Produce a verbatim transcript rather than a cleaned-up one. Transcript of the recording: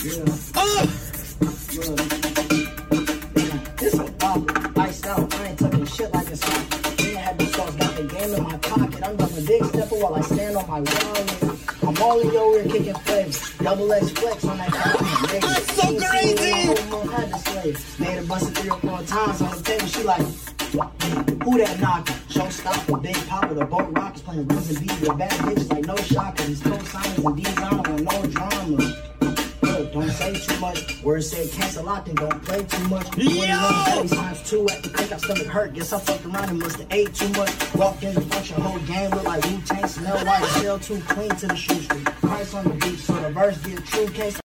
Yeah. Oh! Look. This a bop. Iced out. I ain't talking shit like it's hot. Then had the sauce. Got the game in my pocket. I'm doing a big stepper while I stand on my wall. I'm all in your ear kicking flavors. Double X flex on that guy. That's so crazy! Made her bust it three or four times on the table. She like, who that knocking? Showstopper, Big Papa, the boat rocks playing rhythms and beats with bad bitches like no shocker. These co-signers and D's on with no drama. Look, don't say too much. Words said cancel out, then don't play too much. Yo! Times two at the crank, I stomach hurt. Guess I fucked around and must have ate too much. Walked in the function, whole game look like Wu-Tang. Smell white, shell too clean to the shoe street. Price on the beach, so the verse get true case.